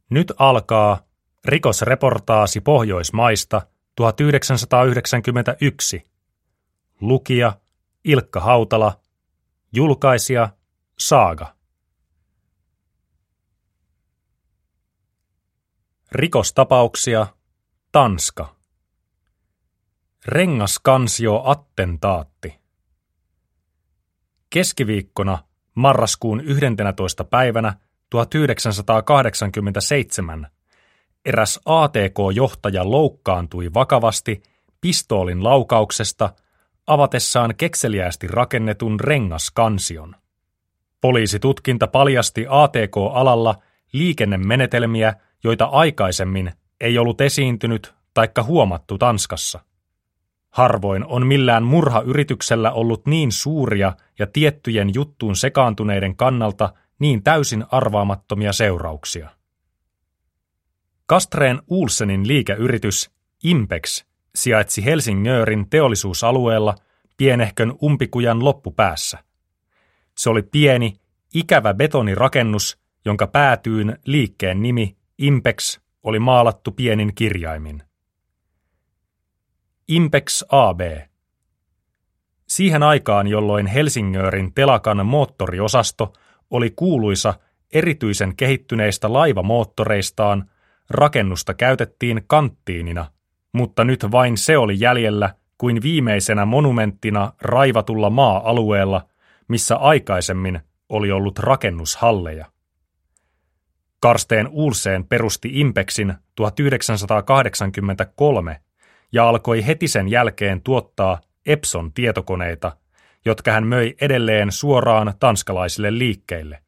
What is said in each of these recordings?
Nyt alkaa rikosreportaasi Pohjoismaista 1991. Lukija Ilkka Hautala. Julkaisija Saaga. Rikostapauksia Tanska. Rengaskansio-attentaatti. Keskiviikkona marraskuun 11. päivänä 1987 eräs ATK-johtaja loukkaantui vakavasti pistoolin laukauksesta avatessaan kekseliäästi rakennetun rengaskansion. Poliisitutkinta paljasti ATK-alalla liikennemenetelmiä, joita aikaisemmin ei ollut esiintynyt taikka huomattu Tanskassa. Harvoin on millään murhayrityksellä ollut niin suuria ja tiettyjen juttuun sekaantuneiden kannalta niin täysin arvaamattomia seurauksia. Kastrén Olsenin liikeyritys Impex sijaitsi Helsingörin teollisuusalueella pienehkön umpikujan loppupäässä. Se oli pieni, ikävä betonirakennus, jonka päätyyn liikkeen nimi Impex oli maalattu pienin kirjaimin. Impex AB. Siihen aikaan, jolloin Helsingörin telakan moottoriosasto oli kuuluisa erityisen kehittyneistä laivamoottoreistaan, rakennusta käytettiin kanttiinina, mutta nyt vain se oli jäljellä kuin viimeisenä monumenttina raivatulla maa-alueella, missä aikaisemmin oli ollut rakennushalleja. Karsteen Olsen perusti Impexin 1983 ja alkoi heti sen jälkeen tuottaa Epson-tietokoneita, jotka hän möi edelleen suoraan tanskalaisille liikkeille.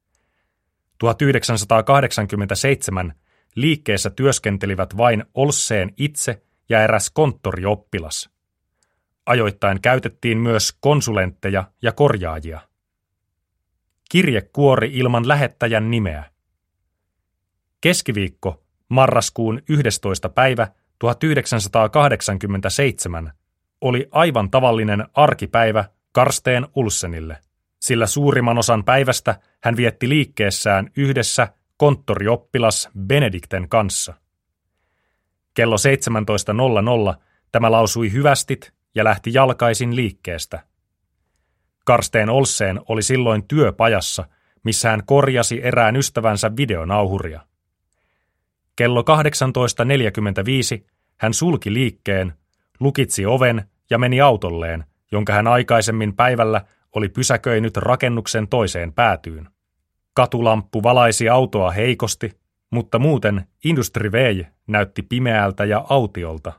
1987 liikkeessä työskentelivät vain Olsen itse ja eräs konttorioppilas. Ajoittain käytettiin myös konsulentteja ja korjaajia. Kirje kuori ilman lähettäjän nimeä. Keskiviikko, marraskuun 11. päivä 1987 oli aivan tavallinen arkipäivä Karsteen Olsenille, sillä suurimman osan päivästä hän vietti liikkeessään yhdessä konttorioppilas Benedikten kanssa. Kello 17.00 tämä lausui hyvästit ja lähti jalkaisin liikkeestä. Karsteen Olsen oli silloin työpajassa, missä hän korjasi erään ystävänsä videonauhuria. Kello 18.45 hän sulki liikkeen, lukitsi oven ja meni autolleen, jonka hän aikaisemmin päivällä oli pysäköinyt rakennuksen toiseen päätyyn. Katulamppu valaisi autoa heikosti, mutta muuten Industri Vej näytti pimeältä ja autiolta.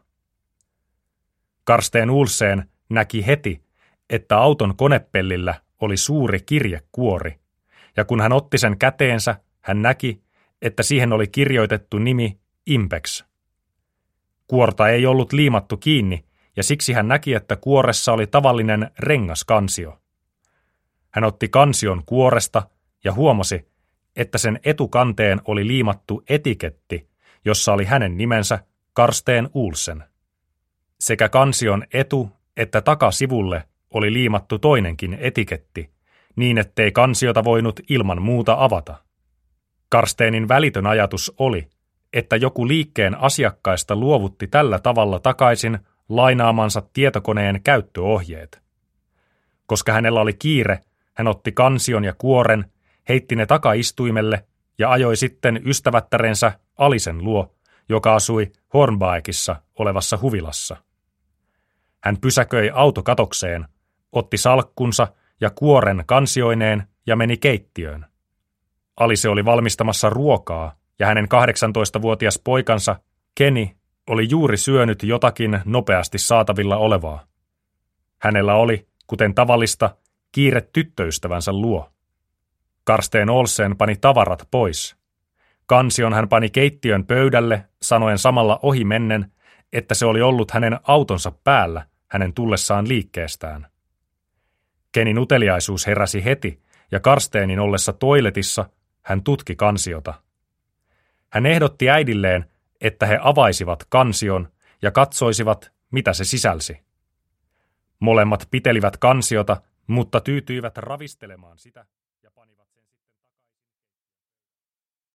Karsteen Olsen näki heti, että auton konepellillä oli suuri kirjekuori, ja kun hän otti sen käteensä, hän näki, että siihen oli kirjoitettu nimi Impex. Kuorta ei ollut liimattu kiinni, ja siksi hän näki, että kuoressa oli tavallinen rengaskansio. Hän otti kansion kuoresta ja huomasi, että sen etukanteen oli liimattu etiketti, jossa oli hänen nimensä Karsteen Olsen. Sekä kansion etu- että takasivulle oli liimattu toinenkin etiketti, niin ettei kansiota voinut ilman muuta avata. Karsteenin välitön ajatus oli, että joku liikkeen asiakkaista luovutti tällä tavalla takaisin lainaamansa tietokoneen käyttöohjeet. Koska hänellä oli kiire, hän otti kansion ja kuoren, heitti ne takaistuimelle ja ajoi sitten ystävättärensä Alisen luo, joka asui Hornbækissa olevassa huvilassa. Hän pysäköi autokatokseen, otti salkkunsa ja kuoren kansioineen ja meni keittiöön. Alise oli valmistamassa ruokaa ja hänen 18-vuotias poikansa Kenny oli juuri syönyt jotakin nopeasti saatavilla olevaa. Hänellä oli, kuten tavallista, kiire tyttöystävänsä luo. Karsteen Olsen pani tavarat pois. Kansion hän pani keittiön pöydälle, sanoen samalla ohimennen, että se oli ollut hänen autonsa päällä hänen tullessaan liikkeestään. Kenin uteliaisuus heräsi heti, ja Karsteenin ollessa toiletissa hän tutki kansiota. Hän ehdotti äidilleen, että he avaisivat kansion ja katsoisivat, mitä se sisälsi. Molemmat pitelivät kansiota, mutta tyytyivät ravistelemaan sitä.